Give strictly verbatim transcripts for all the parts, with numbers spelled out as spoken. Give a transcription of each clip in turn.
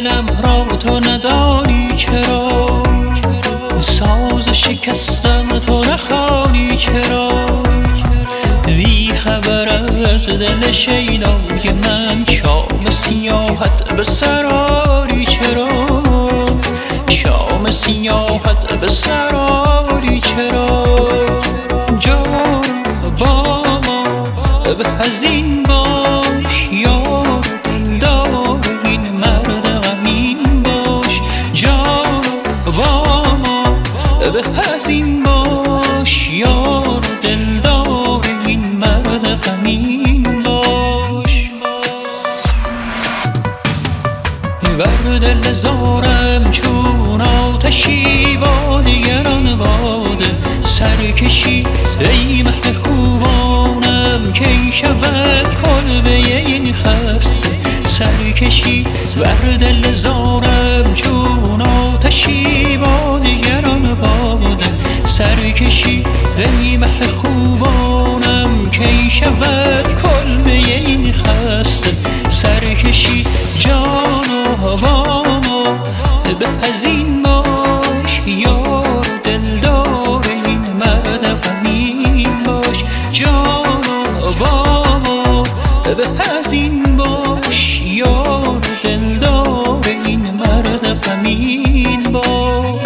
دلم را تو ندانی چرا، ساز شکستم تو نخوانی چرا، بی خبر از دل شیدای من شام سیاحت به سراری چرا، شام سیاحت به سراری چرا. جان با ما به حزین باش، یار دلدار این مرد غمین باش. جان با ما به حزین باش، یار دلدار این مرد غمین باش. بر دل زارم چون آتشی با دیگران باده سرکشی، ای مه خوبانم کی شود کلبه این خسته سرکشی. بر دل زارم چون آتشی با دیگران باده سرکشی، ای مه خوبانم کی شود کلبه این خسته سرکشی. جان و با ما به حزین باش، یار دلدار این مرد غمین باش. جان و با ما به حزین باش، یار دلدار این مرد غمین باش.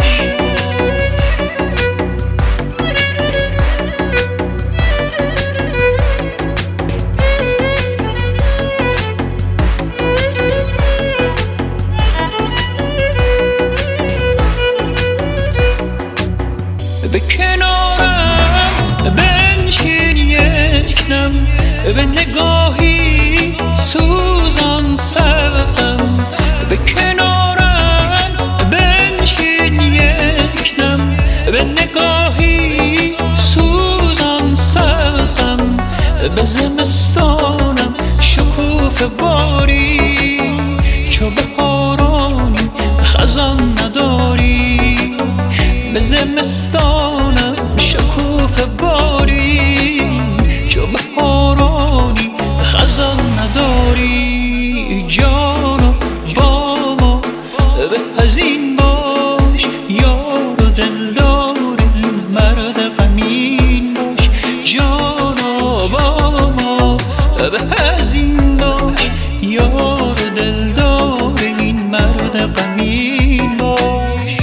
به کنارم بنشین یک دم، به نگاهی سوزان سرم. به کنارم بنشین یک دم، به نگاهی سوزان سرم. به زمستانم شکوفه باری، چو بهارانی خزان نداری. به زمستانم شکوفه باری، چو بهارانی خزان نداری. جان با ما به حزین باش، یار دلدار این مرد غمین باش. جان با ما به حزین باش، یار دلدار این مرد غمین باش.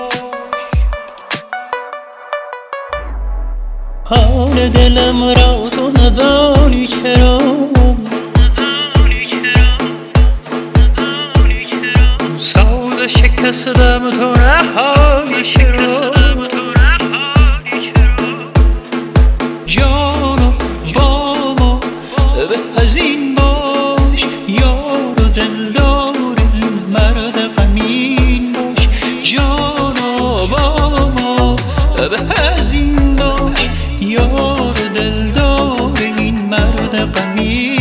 حال دلم را تو ندانی چرا، ساز شکستم تو نخوانی چرا. جان با ما به حزین باش، یار دلدار این مرد غمین باش. جان با ما به حزین باش، یار دلدار این مرد غمین